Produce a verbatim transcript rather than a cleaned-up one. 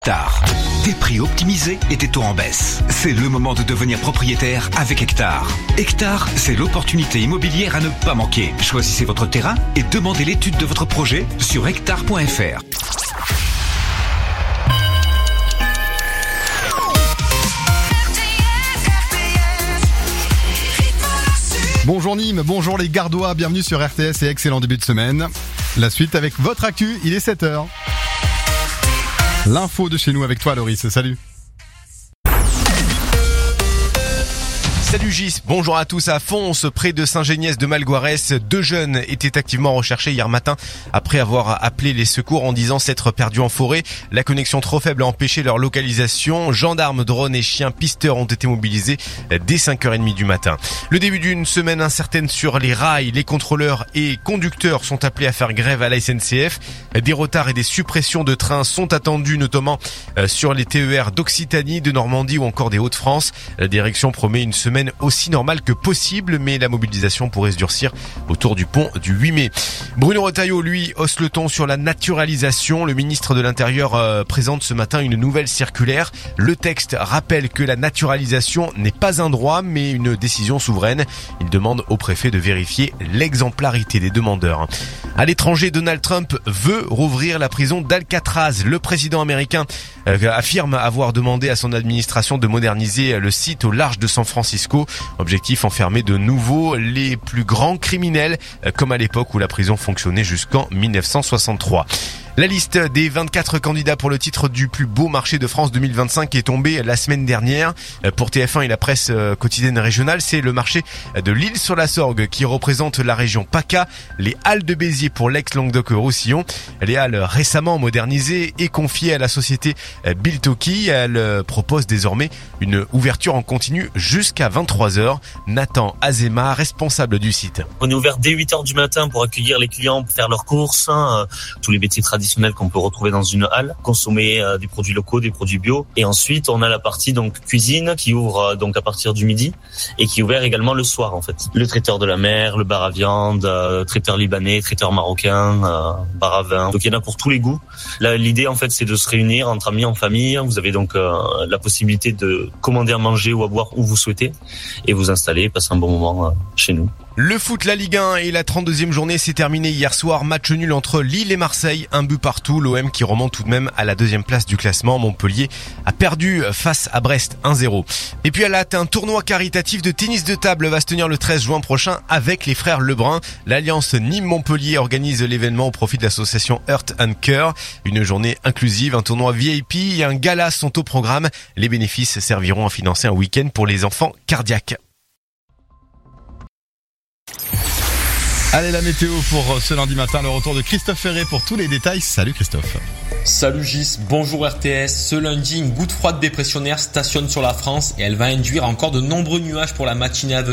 Hectare. Des prix optimisés et des taux en baisse. C'est le moment de devenir propriétaire avec Hectare. Hectare, c'est l'opportunité immobilière à ne pas manquer. Choisissez votre terrain et demandez l'étude de votre projet sur hectare point f r. Bonjour Nîmes, bonjour les Gardois, bienvenue sur R T S et excellent début de semaine. La suite avec votre actu, il est sept heures. L'info de chez nous avec toi Loris, salut. Salut Gis, bonjour à tous. À Fons, près de Saint-Géniès-de-Malgoirès, deux jeunes étaient activement recherchés hier matin après avoir appelé les secours en disant s'être perdus en forêt. La connexion trop faible a empêché leur localisation. Gendarmes, drones et chiens pisteurs ont été mobilisés dès cinq heures trente du matin. Le début d'une semaine incertaine sur les rails. Les contrôleurs et conducteurs sont appelés à faire grève à la S N C F. Des retards et des suppressions de trains sont attendus, notamment sur les T E R d'Occitanie, de Normandie ou encore des Hauts-de-France. La direction promet une semaine aussi normale que possible, mais la mobilisation pourrait se durcir autour du pont du huit mai. Bruno Retailleau, lui, hausse le ton sur la naturalisation. Le ministre de l'Intérieur euh, présente ce matin une nouvelle circulaire. Le texte rappelle que la naturalisation n'est pas un droit, mais une décision souveraine. Il demande au préfet de vérifier l'exemplarité des demandeurs. À l'étranger, Donald Trump veut rouvrir la prison d'Alcatraz. Le président américain euh, affirme avoir demandé à son administration de moderniser le site au large de San Francisco. Objectif, enfermer de nouveau les plus grands criminels, euh, comme à l'époque où la prison fonctionnait jusqu'en dix-neuf cent soixante-trois. La liste des vingt-quatre candidats pour le titre du plus beau marché de France deux mille vingt-cinq est tombée la semaine dernière. Pour T F un et la presse quotidienne régionale, c'est le marché de l'Isle-sur-la-Sorgue qui représente la région PACA, les Halles de Béziers pour l'ex-Languedoc-Roussillon. Les halles récemment modernisées et confiées à la société Biltoki. Elle propose désormais une ouverture en continu jusqu'à vingt-trois heures. Nathan Azema, responsable du site. On est ouvert dès huit heures du matin pour accueillir les clients, pour faire leurs courses, hein, tous les métiers traditionnels qu'on peut retrouver dans une halle, consommer euh, des produits locaux, des produits bio. Et ensuite, on a la partie donc cuisine qui ouvre euh, donc à partir du midi et qui est ouvert également le soir en fait. Le traiteur de la mer, le bar à viande, euh, traiteur libanais, traiteur marocain, euh, bar à vin. Donc il y en a pour tous les goûts. Là, l'idée en fait, c'est de se réunir entre amis, en famille. Vous avez donc euh, la possibilité de commander à manger ou à boire où vous souhaitez et vous installer, passer un bon moment euh, chez nous. Le foot, la Ligue un et la trente-deuxième journée s'est terminée hier soir. Match nul entre Lille et Marseille, un but partout. L'O M qui remonte tout de même à la deuxième place du classement. Montpellier a perdu face à Brest un zéro. Et puis à la hâte, un tournoi caritatif de tennis de table va se tenir le treize juin prochain avec les frères Lebrun. L'Alliance Nîmes-Montpellier organise l'événement au profit de l'association Heart and Cœur. Une journée inclusive, un tournoi V I P et un gala sont au programme. Les bénéfices serviront à financer un week-end pour les enfants cardiaques. Allez, la météo pour ce lundi matin, le retour de Christophe Ferré pour tous les détails. Salut Christophe. Salut Gis, bonjour R T S. Ce lundi, une goutte froide dépressionnaire stationne sur la France et elle va induire encore de nombreux nuages pour la matinée à venir.